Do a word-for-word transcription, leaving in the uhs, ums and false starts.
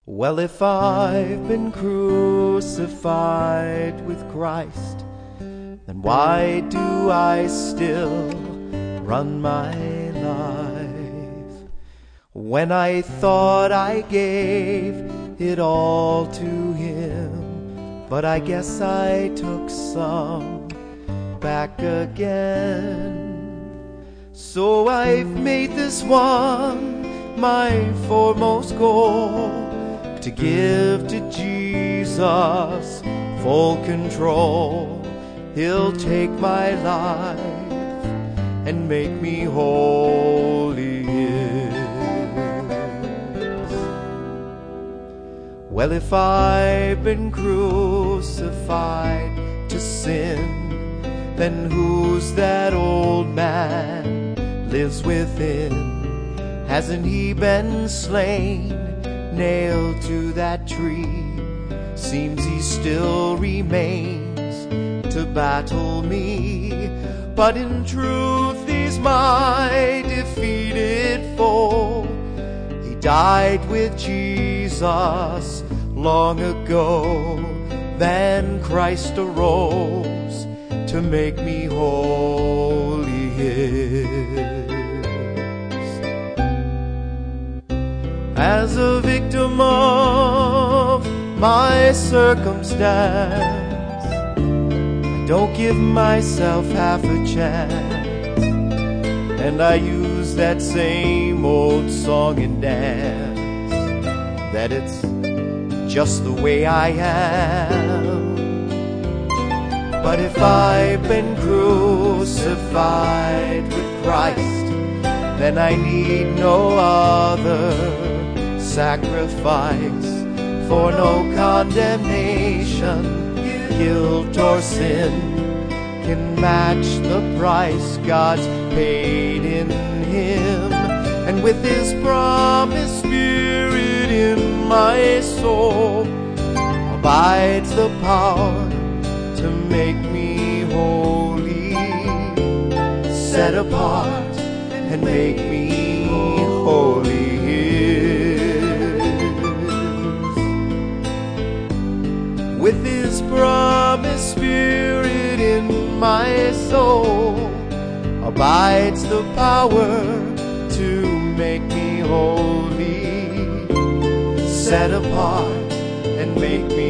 Well, if I've been crucified with Christ, then why do I still run my life? When I thought I gave it all to Him, but I guess I took some back again. So I've made this one my foremost goal, to give to Jesus full control. He'll take my life and make me wholly His. Well, if I've been crucified to sin, then who's that old man lives within? Hasn't he been slain, nailed to that tree? Seems he still remains to battle me, but in truth he's my defeated foe. He died with Jesus long ago, then Christ arose to make me wholly His. As a victim of my circumstance, I don't give myself half a chance, and I use that same old song and dance, that it's just the way I am. But if I've been crucified with Christ, then I need no other sacrifice, for no condemnation, guilt or sin can match the price God's paid in Him. And with His promised Spirit in my soul abides the power to make me holy, set apart and make me holy. With His promised Spirit in my soul abides the power to make me holy, set apart and make me